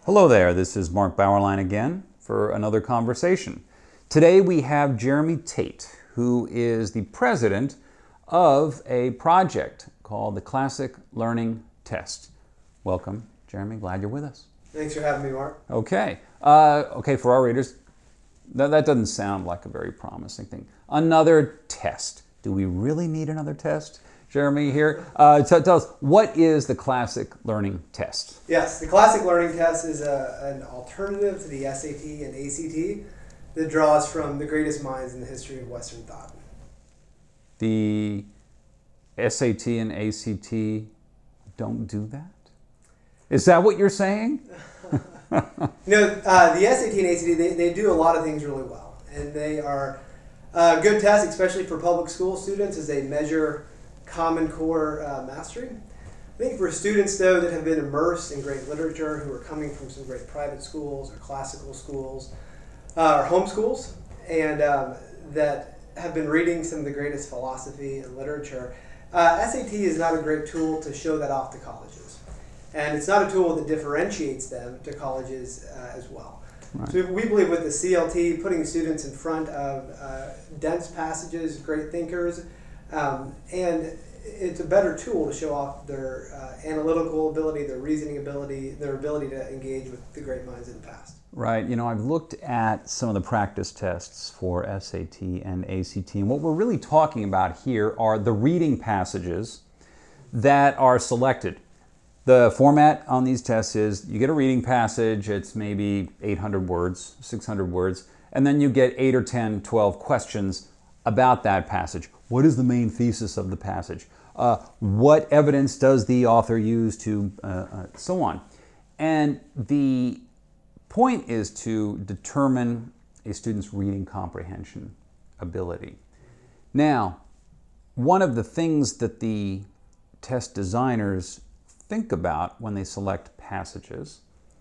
Hello there, this is Mark Bauerlein again for another conversation. Today we have Jeremy Tate, who is the president of a project called the Classic Learning Test. Welcome, Jeremy. Glad you're with us. Thanks for having me, Mark. Okay. For our readers, that doesn't sound like a very promising thing. Another test. Do we really need another test? Jeremy here. Tell us, what is the Classic Learning Test? Yes, the Classic Learning Test is an alternative to the SAT and ACT that draws from the greatest minds in the history of Western thought. The SAT and ACT don't do that? Is that what you're saying? The SAT and ACT, they do a lot of things really well. And they are good tests, especially for public school students, as they measure Common Core mastery. I think for students, though, that have been immersed in great literature, who are coming from some great private schools or classical schools or home schools, and that have been reading some of the greatest philosophy and literature, SAT is not a great tool to show that off to colleges. And it's not a tool that differentiates them to colleges as well. Right. So we believe with the CLT, putting students in front of dense passages, great thinkers, and it's a better tool to show off their analytical ability, their reasoning ability, their ability to engage with the great minds of the past. Right. I've looked at some of the practice tests for SAT and ACT, and what we're really talking about here are the reading passages that are selected. The format on these tests is you get a reading passage, it's maybe 800 words, 600 words, and then you get 8 or 10, 12 questions about that passage. What is the main thesis of the passage? What evidence does the author use to, so on. And the point is to determine a student's reading comprehension ability. Now, one of the things that the test designers think about when they select passages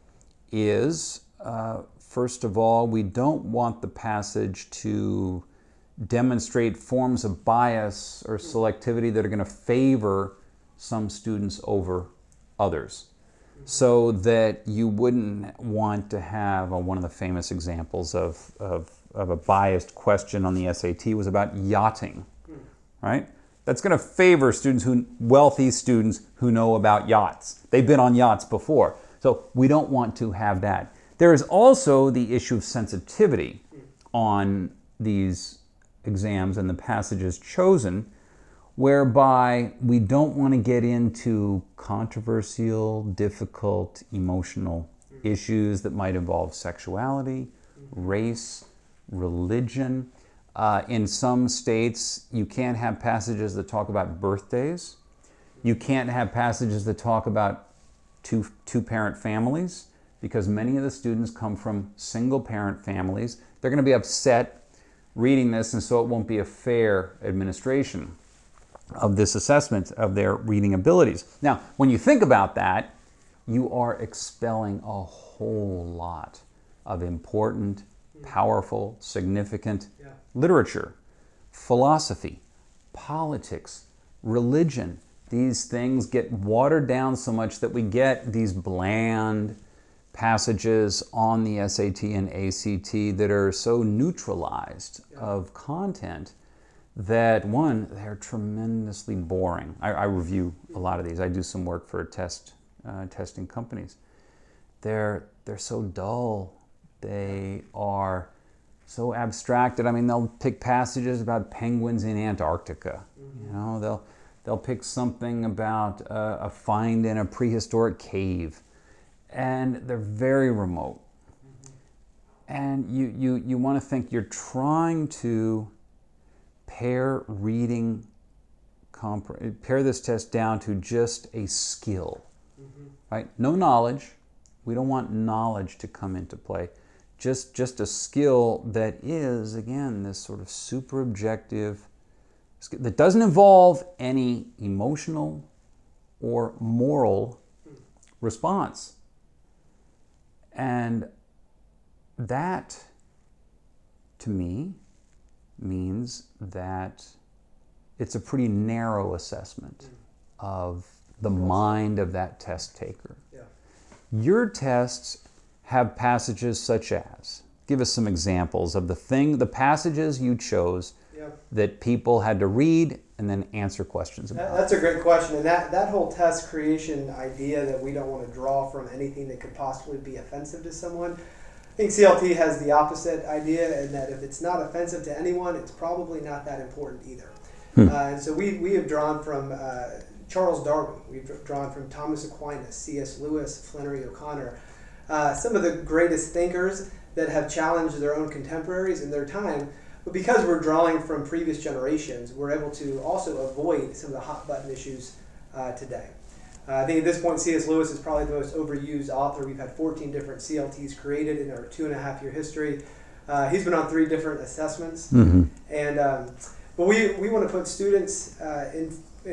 is, first of all, we don't want the passage to demonstrate forms of bias or selectivity that are going to favor some students over others. So that you wouldn't want to have one of the famous examples of a biased question on the SAT was about yachting, right? That's going to favor wealthy students who know about yachts. They've been on yachts before. So we don't want to have that. There is also the issue of sensitivity on these exams and the passages chosen, whereby we don't want to get into controversial, difficult, emotional issues that might involve sexuality, race, religion. In some states, you can't have passages that talk about birthdays. You can't have passages that talk about two-parent families, because many of the students come from single-parent families. They're going to be upset reading this, and so it won't be a fair administration of this assessment of their reading abilities. Now, when you think about that, you are expelling a whole lot of important, powerful, significant literature, philosophy, politics, religion. These things get watered down so much that we get these bland passages on the SAT and ACT that are so neutralized of content that, one, they're tremendously boring. I review a lot of these. I do some work for testing companies. They're so dull. They are so abstracted. They'll pick passages about penguins in Antarctica. They'll pick something about a find in a prehistoric cave, and they're very remote. And you want to think you're trying to pare this test down to just a skill, right? No knowledge. We don't want knowledge to come into play. Just a skill that is, again, this sort of super objective skill that doesn't involve any emotional or moral response. And that, to me, means that it's a pretty narrow assessment of the mind of that test taker. Yeah. Your tests have passages such as, give us some examples of the passages you chose that people had to read and then answer questions about. That's a great question. And that whole test creation idea that we don't want to draw from anything that could possibly be offensive to someone, I think CLT has the opposite idea, in that if it's not offensive to anyone, it's probably not that important either. And so we have drawn from Charles Darwin, we've drawn from Thomas Aquinas, C.S. Lewis, Flannery O'Connor, some of the greatest thinkers that have challenged their own contemporaries in their time. But because we're drawing from previous generations, we're able to also avoid some of the hot button issues today. I think at this point, C.S. Lewis is probably the most overused author. We've had 14 different CLTs created in our 2.5-year history. He's been on 3 different assessments. And but we want to put students in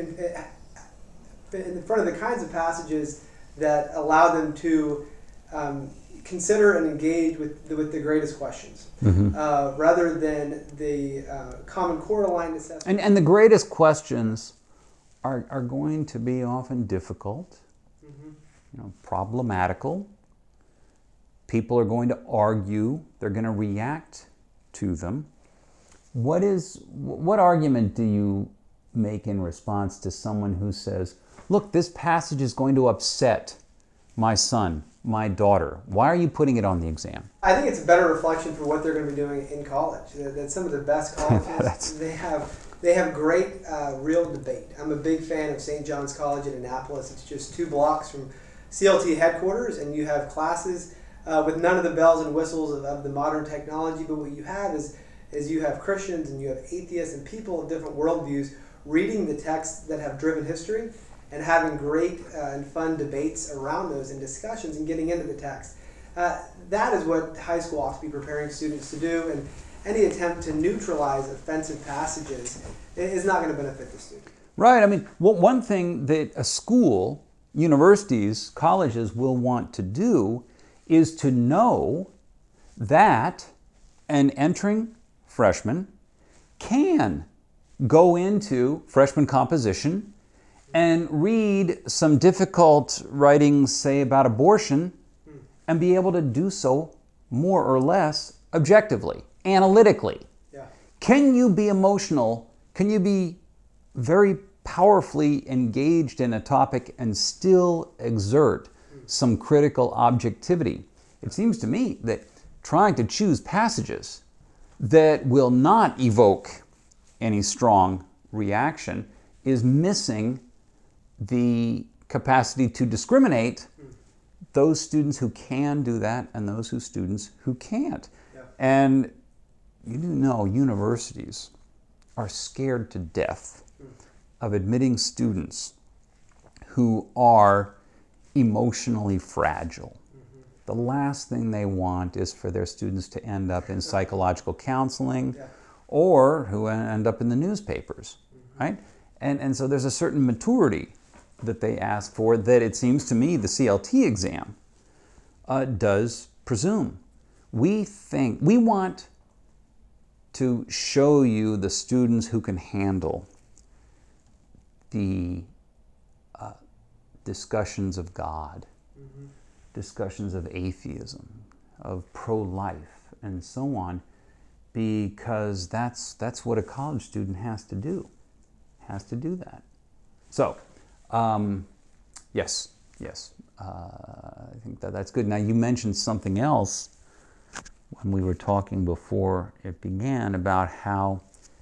front of the kinds of passages that allow them to consider and engage with the greatest questions, rather than the Common Core aligned assessment. And the greatest questions are going to be often difficult, problematical. People are going to argue. They're going to react to them. What argument do you make in response to someone who says, look, this passage is going to upset my son, my daughter. Why are you putting it on the exam? I think it's a better reflection for what they're going to be doing in college. That some of the best colleges, they have great real debate. I'm a big fan of St. John's College in Annapolis. It's just 2 blocks from CLT headquarters, and you have classes with none of the bells and whistles of the modern technology. But what you have is you have Christians and you have atheists and people of different worldviews reading the texts that have driven history and having great and fun debates around those and discussions and getting into the text. That is what high school ought to be preparing students to do, and any attempt to neutralize offensive passages is not going to benefit the student. Right. I mean, one thing that a school, universities, colleges will want to do is to know that an entering freshman can go into freshman composition and read some difficult writings, say, about abortion, and be able to do so more or less objectively, analytically. Yeah. Can you be emotional? Can you be very powerfully engaged in a topic and still exert some critical objectivity? It seems to me that trying to choose passages that will not evoke any strong reaction is missing the capacity to discriminate those students who can do that and those students who can't. Yeah. And you do know universities are scared to death of admitting students who are emotionally fragile. The last thing they want is for their students to end up in psychological counseling or who end up in the newspapers, right? And so there's a certain maturity that they ask for that it seems to me the CLT exam does presume. We want to show you the students who can handle the discussions of God, discussions of atheism, of pro-life, and so on, because that's what a college student has to do. Has to do that. So, yes, I think that's good. Now, you mentioned something else when we were talking before it began about how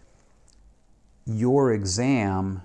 your exam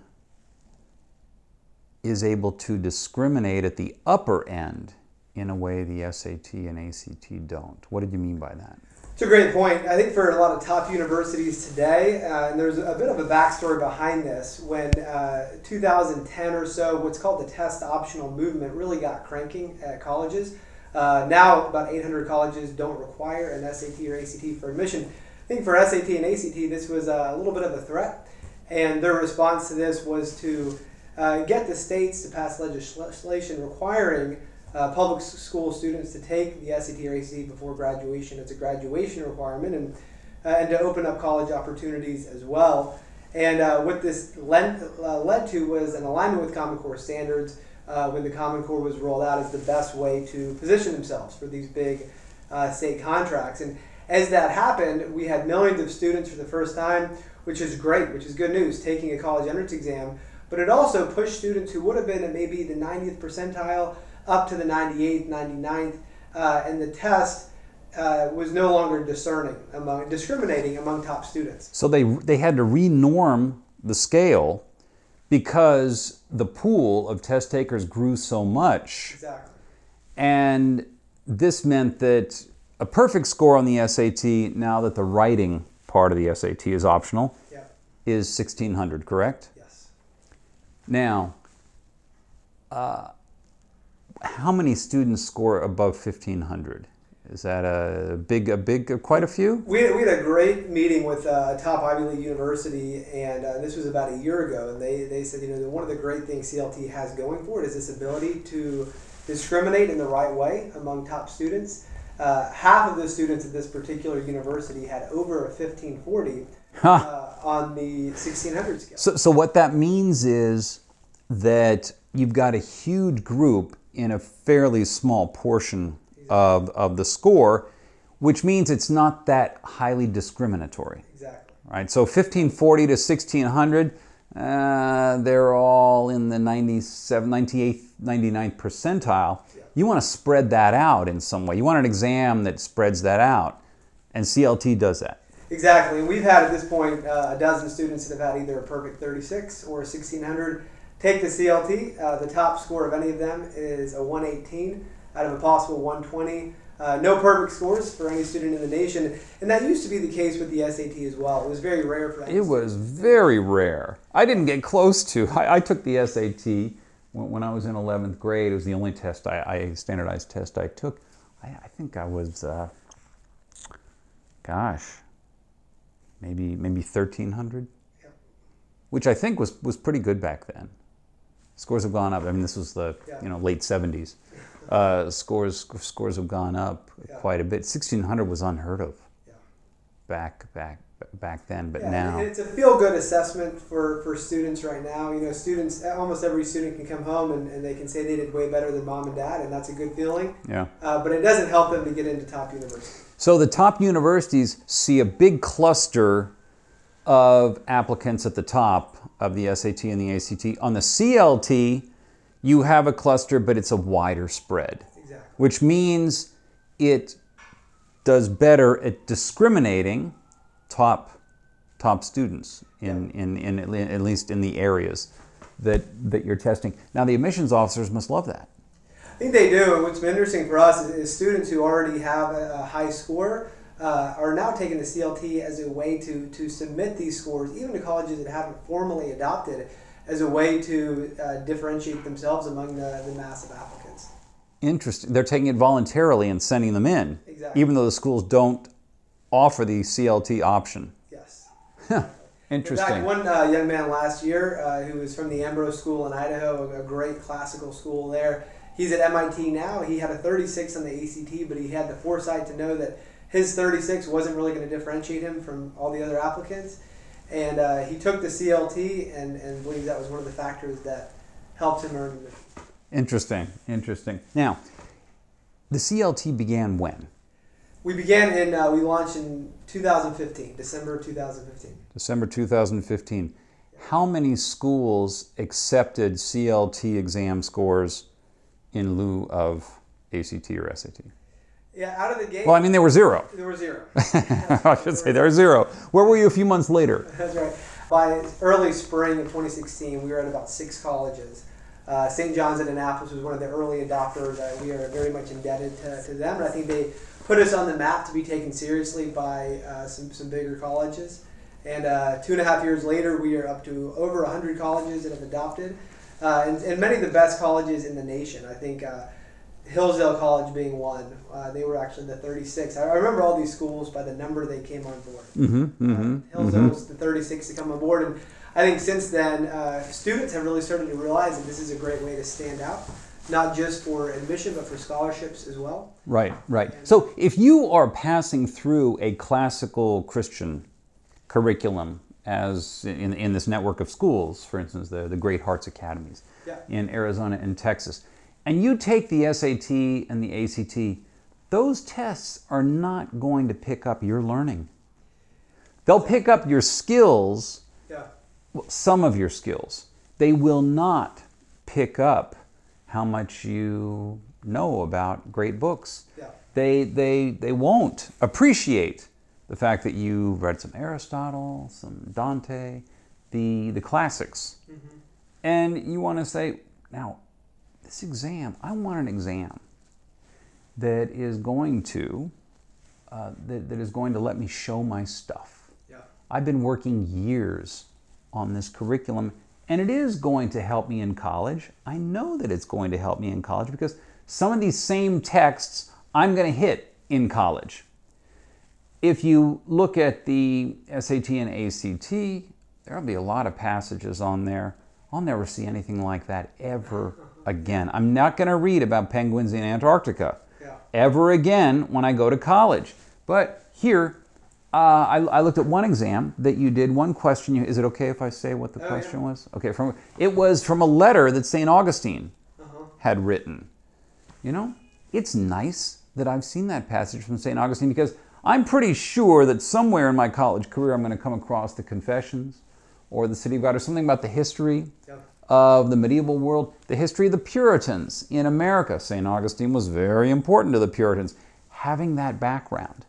is able to discriminate at the upper end in a way the SAT and ACT don't. What did you mean by that? It's a great point. I think for a lot of top universities today, and there's a bit of a backstory behind this, when 2010 or so, what's called the test optional movement really got cranking at colleges. Now about 800 colleges don't require an SAT or ACT for admission. I think for SAT and ACT this was a little bit of a threat, and their response to this was to get the states to pass legislation requiring public school students to take the SAT or ACT before graduation as a graduation requirement, and to open up college opportunities as well. And what this led to was an alignment with Common Core standards, when the Common Core was rolled out as the best way to position themselves for these big state contracts. And as that happened, we had millions of students for the first time, which is great, which is good news, taking a college entrance exam. But it also pushed students who would have been at maybe the 90th percentile up to the 98th, 99th, and the test was no longer discriminating among top students. So they had to renorm the scale because the pool of test takers grew so much. Exactly. And this meant that a perfect score on the SAT, now that the writing part of the SAT is optional, is 1,600, correct? Yes. Now, how many students score above 1,500? Is that quite a few? We had a great meeting with a top Ivy League university, and this was about a year ago, and they said, one of the great things CLT has going for it is this ability to discriminate in the right way among top students. Half of the students at this particular university had over a 1540 on the 1,600 scale. So what that means is that you've got a huge group in a fairly small portion of the score, which means it's not that highly discriminatory. Exactly. Right? So 1,540 to 1,600, they're all in the 97, 98th, 99th percentile. Yeah. You want to spread that out in some way. You want an exam that spreads that out, and CLT does that. Exactly. And we've had at this point a dozen students that have had either a perfect 36 or a 1,600 take the CLT. The top score of any of them is a 118 out of a possible 120. No perfect scores for any student in the nation. And that used to be the case with the SAT as well. It was very rare for any It was very rare. I didn't get close to. I took the SAT when I was in 11th grade. It was the only test, standardized test I took. I think I was, maybe 1,300, which I think was pretty good back then. Scores have gone up. I mean, this was the late 70s. Scores have gone up quite a bit. 1,600 was unheard of back then, but now it's a feel-good assessment for students right now. Students, almost every student can come home and they can say they did way better than mom and dad, and that's a good feeling. Yeah. But it doesn't help them to get into top universities. So the top universities see a big cluster of applicants at the top of the SAT and the ACT. On the CLT, you have a cluster, but it's a wider spread. Exactly. Which means it does better at discriminating top students in at least in the areas that you're testing. Now the admissions officers must love that. I think they do. And what's been interesting for us is students who already have a high score are now taking the CLT as a way to submit these scores, even to colleges that haven't formally adopted it, as a way to differentiate themselves among the mass of applicants. Interesting. They're taking it voluntarily and sending them in, Exactly. even though the schools don't offer the CLT option. Yes. Interesting. In fact, one young man last year who was from the Ambrose School in Idaho, a great classical school there, he's at MIT now. He had a 36 on the ACT, but he had the foresight to know that his 36 wasn't really going to differentiate him from all the other applicants. And he took the CLT and believes that was one of the factors that helped him earn admission. Interesting. Now, the CLT began when? We launched in 2015, December 2015. December 2015. How many schools accepted CLT exam scores in lieu of ACT or SAT? Yeah, out of the gate. Well, I mean, there were zero. There were zero. I should say there were zero. Where were you a few months later? That's right. By early spring of 2016, we were at about 6 colleges. St. John's at Annapolis was one of the early adopters. We are very much indebted to them, and I think they put us on the map to be taken seriously by some bigger colleges. And 2.5 years later, we are up to over 100 colleges that have adopted, and many of the best colleges in the nation. I think Hillsdale College being one. They were actually the 36. I remember all these schools by the number they came on board. Hillsdale was the 36 to come on board, and I think since then, students have really started to realize that this is a great way to stand out, not just for admission, but for scholarships as well. Right. So if you are passing through a classical Christian curriculum as in this network of schools, for instance, the Great Hearts Academies in Arizona and Texas, and you take the SAT and the ACT, those tests are not going to pick up your learning. They'll pick up your skills, some of your skills. They will not pick up how much you know about great books. They won't appreciate the fact that you've read some Aristotle, some Dante, the classics. And you want to say, now, this exam, I want an exam that is going to that is going to let me show my stuff. I've been working years on this curriculum, and it is going to help me in college. I know that it's going to help me in college because some of these same texts I'm going to hit in college. If you look at the SAT and ACT, there'll be a lot of passages on there. I'll never see anything like that ever again. I'm not going to read about penguins in Antarctica ever again when I go to college. But here, I looked at one exam that you did, one question. Is it okay if I say what the question was? Okay, it was from a letter that St. Augustine had written. You know, it's nice that I've seen that passage from St. Augustine because I'm pretty sure that somewhere in my college career I'm going to come across the Confessions or the City of God or something about the history of the medieval world, the history of the Puritans in America. St. Augustine was very important to the Puritans. Having that background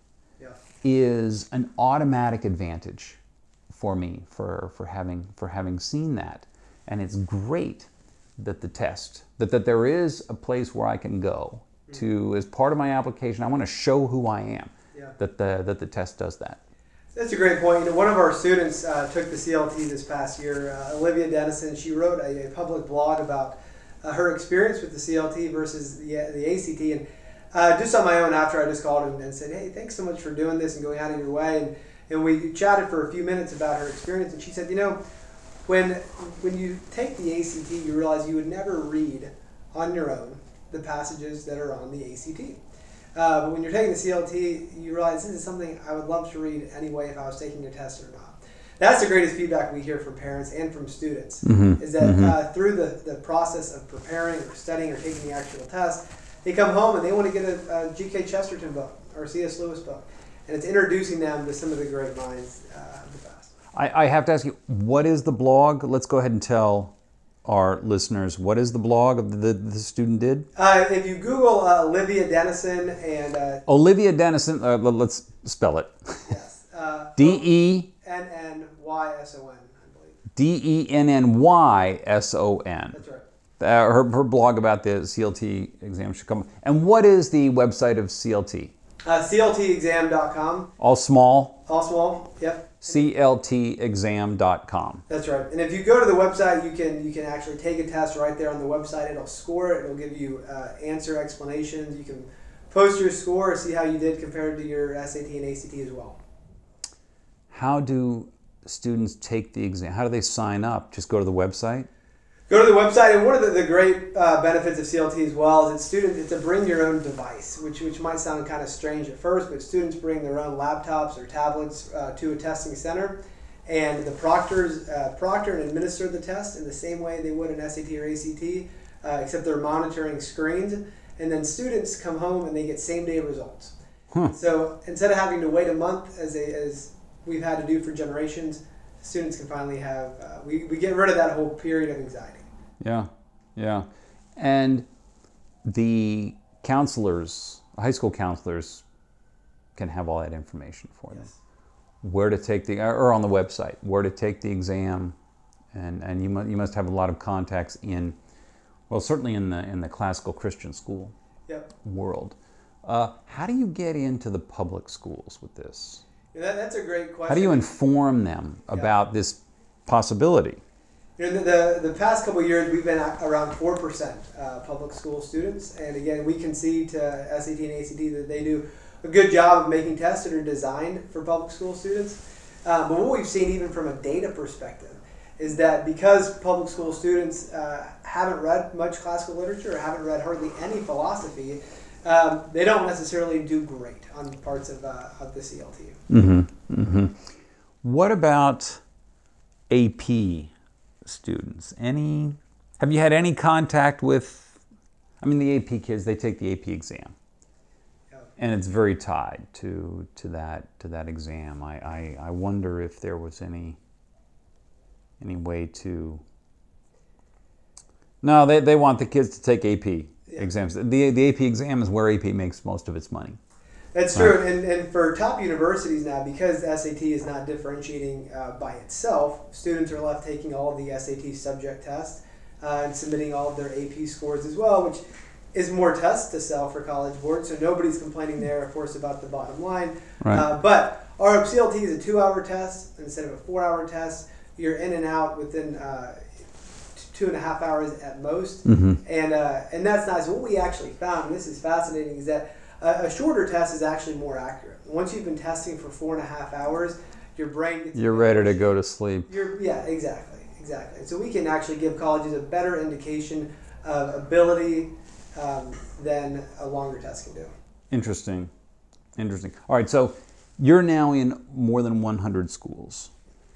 is an automatic advantage for me for having seen that. And it's great that the test, that there is a place where I can go to, as part of my application, I want to show who I am, that the test does that. That's a great point. You know, one of our students took the CLT this past year, Olivia Dennison. She wrote a public blog about her experience with the CLT versus the ACT. And just on my own, after I just called her and said, hey, thanks so much for doing this and going out of your way. And we chatted for a few minutes about her experience. And she said, you know, when you take the ACT, you realize you would never read on your own the passages that are on the ACT. But when you're taking the CLT, you realize this is something I would love to read anyway if I was taking a test or not. That's the greatest feedback we hear from parents and from students, is that through the process of preparing or studying or taking the actual test, they come home and they want to get a G.K. Chesterton book or a C.S. Lewis book. And it's introducing them to some of the great minds of the past. I have to ask you, what is the blog? Let's go ahead and tell our listeners, what is the blog the student did? If you Google Olivia Dennison and... Olivia Dennison, let's spell it. Yes. D-E... N-N-Y-S-O-N, I believe. D-E-N-N-Y-S-O-N. That's right. Her blog about the CLT exam should come. And what is the website of CLT? CLTexam.com. All small? All small, yep. CLTexam.com. That's right. And if you go to the website, you can actually take a test right there on the website. It'll score it. It'll give you answer explanations. You can post your score, see how you did compared to your SAT and ACT as well. How do students take the exam? How do they sign up? Just go to the website? Go to the website, and one of the great benefits of CLT as well is it's a bring your own device, which might sound kind of strange at first, but students bring their own laptops or tablets to a testing center, and the proctor and administer the test in the same way they would an SAT or ACT, except they're monitoring screens, and then students come home and they get same-day results. So instead of having to wait a month as we've had to do for generations, students can finally have, we get rid of that whole period of anxiety. Yeah. And the counselors, high school counselors, can have all that information for them. Where to take or on the website, where to take the exam, and you must have a lot of contacts certainly in the classical Christian school world. How do you get into the public schools with this? That's a great question. How do you inform them about this possibility? The past couple of years, we've been at around 4% public school students. And again, we concede to SAT and ACT that they do a good job of making tests that are designed for public school students. But what we've seen even from a data perspective is that because public school students haven't read much classical literature or haven't read hardly any philosophy, they don't necessarily do great on parts of the CLT. What about AP students, have you had any contact with, the AP kids, they take the AP exam. And it's very tied to that exam. I wonder if there was any way to. No, they want the kids to take AP exams. The AP exam is where AP makes most of its money. That's true, and for top universities now, because SAT is not differentiating by itself, students are left taking all of the SAT subject tests and submitting all of their AP scores as well, which is more tests to sell for College Board, so nobody's complaining there, of course, about the bottom line. Right. But our CLT is a 2-hour test instead of a 4-hour test. You're in and out within 2.5 hours at most, Mm-hmm. and that's nice. What we actually found, and this is fascinating, is that a shorter test is actually more accurate. Once you've been testing for 4.5 hours, your brain gets... You're ready to go to sleep. Yeah, exactly. So we can actually give colleges a better indication of ability than a longer test can do. Interesting. All right, so you're now in more than 100 schools.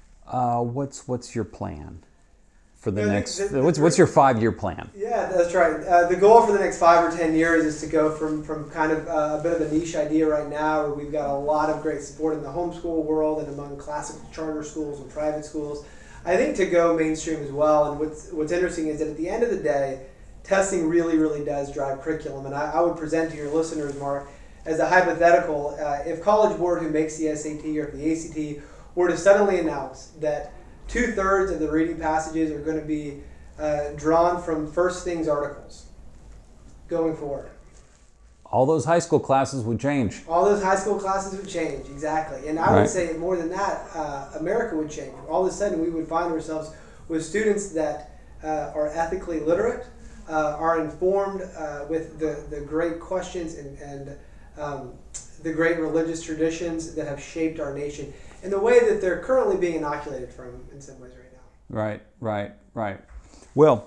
What's your plan for the next? What's your 5-year plan? Yeah, that's right. The goal for the next 5 or 10 years is to go from kind of a bit of a niche idea right now, where we've got a lot of great support in the homeschool world and among classical charter schools and private schools. I think to go mainstream as well. And what's interesting is that at the end of the day, testing really, really does drive curriculum. And I would present to your listeners, Mark, as a hypothetical, if College Board, who makes the SAT or if the ACT, were to suddenly announce that 2/3 of the reading passages are going to be drawn from First Things articles going forward. All those high school classes would change. All those high school classes would change, exactly. And I would say more than that, America would change. All of a sudden, we would find ourselves with students that are ethically literate, are informed with the great questions and the great religious traditions that have shaped our nation in the way that they're currently being inoculated from in some ways right now. Right. Well,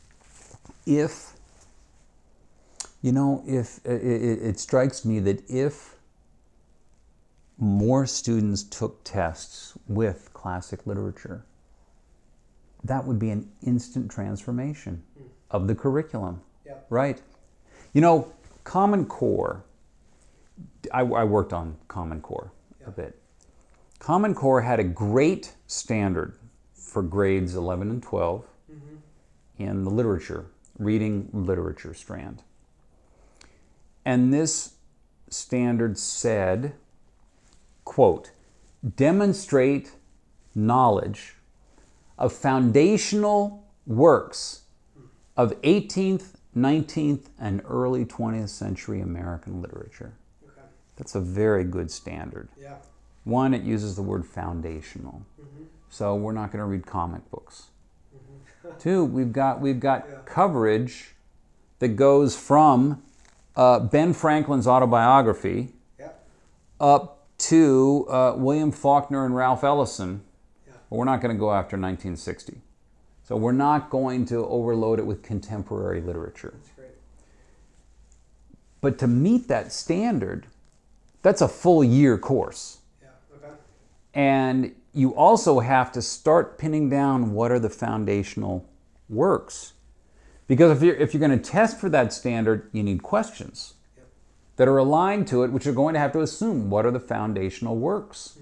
if it strikes me that if more students took tests with classic literature, that would be an instant transformation of the curriculum. Yep. Right? Common Core, I worked on Common Core a bit. Common Core had a great standard for grades 11 and 12 in the reading literature strand. And this standard said, quote, demonstrate knowledge of foundational works of 18th, 19th, and early 20th century American literature. Okay. That's a very good standard. Yeah. One, it uses the word foundational. So we're not going to read comic books. Two, we've got coverage that goes from Ben Franklin's autobiography up to William Faulkner and Ralph Ellison. But we're not going to go after 1960. So we're not going to overload it with contemporary literature. That's great. But to meet that standard, that's a full year course. Yeah. Okay. And you also have to start pinning down what are the foundational works. Because if you're going to test for that standard, you need questions that are aligned to it, which are going to have to assume what are the foundational works.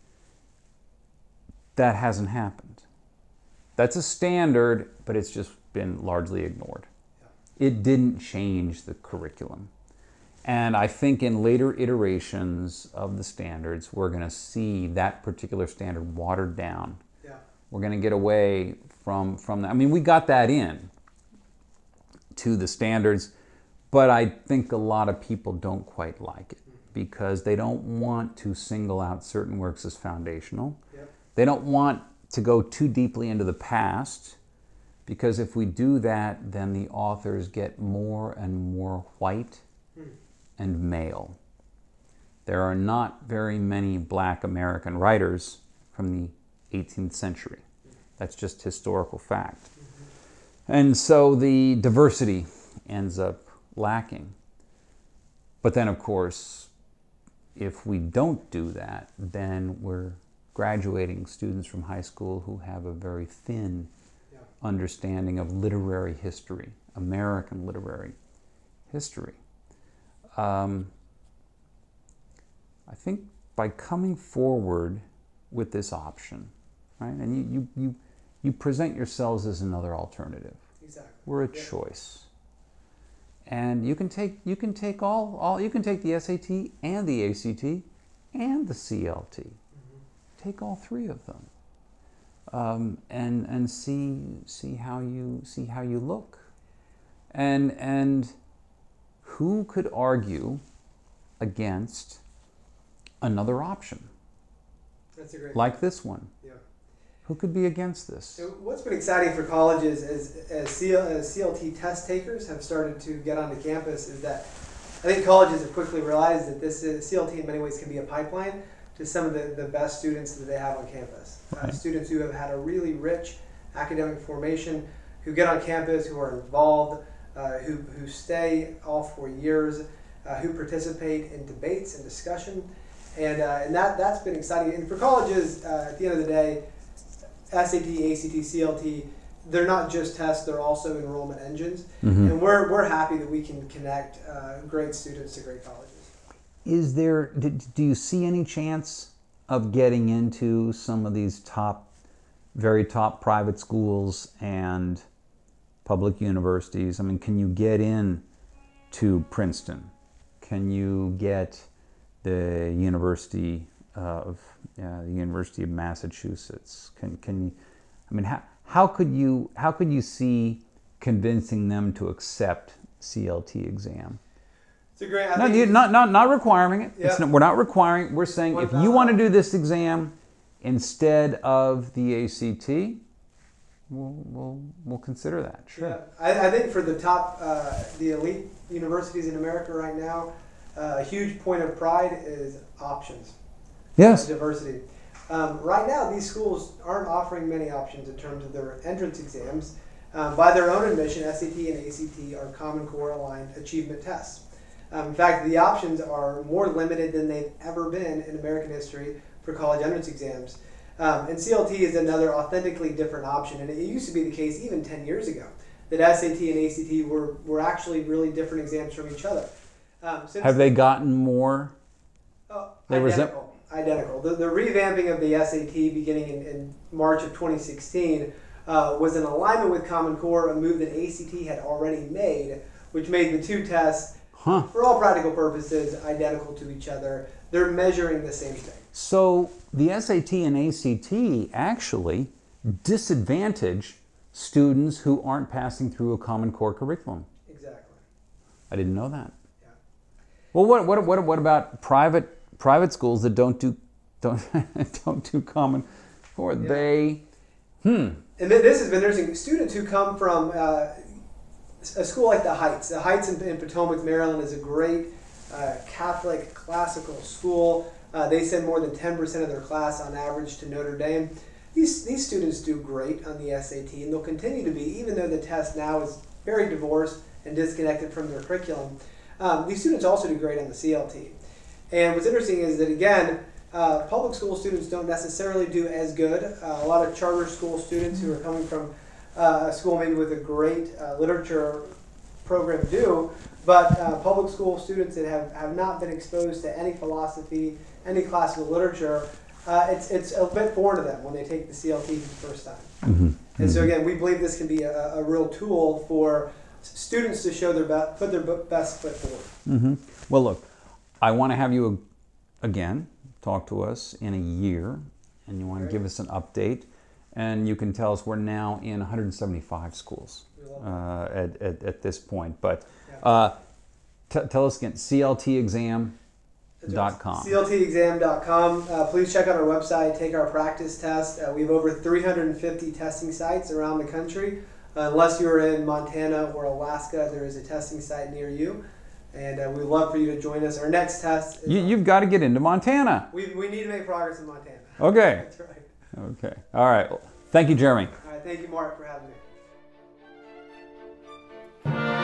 That hasn't happened. That's a standard, but it's just been largely ignored. It didn't change the curriculum. And I think in later iterations of the standards, we're going to see that particular standard watered down. Yeah. We're going to get away from that. We got that in to the standards, but I think a lot of people don't quite like it because they don't want to single out certain works as foundational. Yep. They don't want to go too deeply into the past, because if we do that, then the authors get more and more white and male. There are not very many black American writers from the 18th century. That's just historical fact. And so the diversity ends up lacking. But then, of course, if we don't do that, then we're graduating students from high school who have a very thin understanding of literary history, American literary history. I think by coming forward with this option, right, and you present yourselves as another alternative. Exactly. We're a choice, and you can take the SAT and the ACT and the CLT. Take all three of them, and see how you look, and who could argue against another option? That's a great like point. This one. Yeah. Who could be against this? So what's been exciting for colleges as CLT test takers have started to get onto campus is that I think colleges have quickly realized that this CLT in many ways can be a pipeline to some of the best students that they have on campus. Right. Students who have had a really rich academic formation, who get on campus, who are involved, who stay all 4 years, who participate in debates and discussion. And that's been exciting. And for colleges, at the end of the day, SAT, ACT, CLT, they're not just tests, they're also enrollment engines. Mm-hmm. And we're happy that we can connect great students to great colleges. Do you see any chance of getting into some of these very top private schools and public universities? I mean, can you get in to Princeton? Can you get the University of Massachusetts? Can you? I mean, how could you see convincing them to accept CLT exam? It's a great. Not requiring it. Yeah. We're not requiring. We're saying if you want to do this exam instead of the ACT, we'll consider that. Sure. Yeah. I think for the top, the elite universities in America right now, a huge point of pride is options. Yes. Diversity. Right now, these schools aren't offering many options in terms of their entrance exams. By their own admission, SAT and ACT are Common Core aligned achievement tests. In fact, the options are more limited than they've ever been in American history for college entrance exams. And CLT is another authentically different option. And it used to be the case even 10 years ago that SAT and ACT were actually really different exams from each other. Have they gotten more? Identical. The revamping of the SAT beginning in March of 2016 was in alignment with Common Core, a move that ACT had already made, which made the two tests, for all practical purposes, identical to each other. They're measuring the same thing. So the SAT and ACT actually disadvantage students who aren't passing through a Common Core curriculum. Exactly. I didn't know that. Yeah. Well, what about private schools that don't do Common Core? Yeah. And this has been interesting. Students who come from a school like the Heights in Potomac, Maryland, is a great Catholic classical school. They send more than 10% of their class on average to Notre Dame. These students do great on the SAT, and they'll continue to be, even though the test now is very divorced and disconnected from their curriculum. These students also do great on the CLT. And what's interesting is that, again, public school students don't necessarily do as good. A lot of charter school students who are coming from a school maybe with a great literature program do, but public school students that have not been exposed to any philosophy, any classical literature, it's a bit foreign to them when they take the CLT for the first time. Mm-hmm. And so again, we believe this can be a real tool for students to show put their best foot forward. Mm-hmm. Well, look, I want to have you again talk to us in a year, and you want to give us an update, and you can tell us we're now in 175 schools at this point. But tell us again, cltexam.com. cltexam.com. Please check out our website, take our practice test. We have over 350 testing sites around the country. Unless you're in Montana or Alaska, there is a testing site near you. And we'd love for you to join us. Our next test is You've got to get into Montana. We need to make progress in Montana. Okay. That's right. Okay. All right. Thank you, Jeremy. All right. Thank you, Mark, for having me.